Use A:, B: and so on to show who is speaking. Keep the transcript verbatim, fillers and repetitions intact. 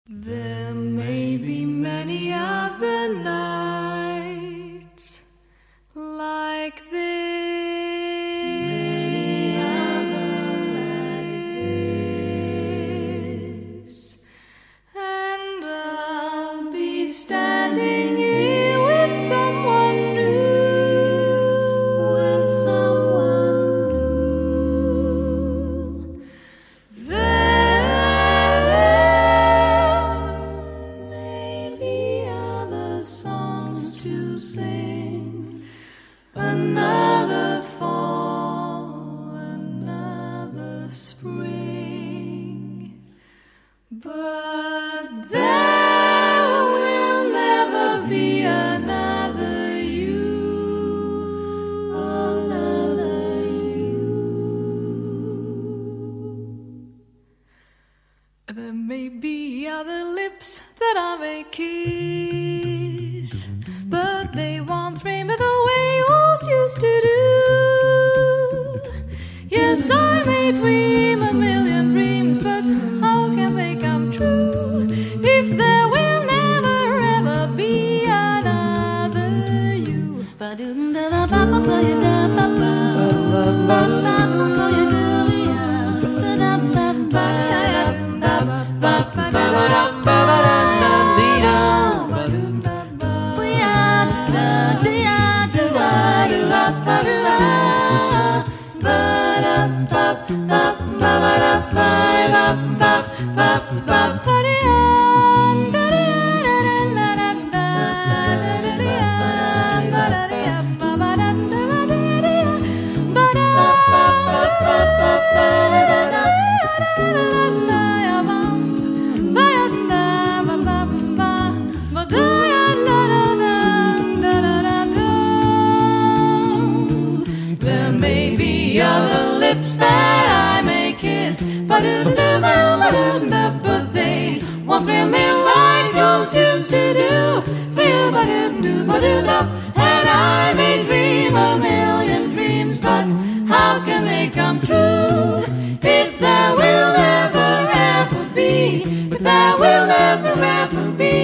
A: There may be many other nights like this, many other like this, and I'll be standing here with someone new, with someone new. There songs to sing, another fall, another spring, but there will never be another you, another you. There may be other lips that I may kiss, but they won't dream it the way yours used to do. Yes, I may dream a million dreams, but how can they come true if there will never ever be another you? There may be other lips that I may kiss, but they won't thrill me like yours used to do. And I may dream a million dreams, but how can they come true if there will never ever be, if there will never ever be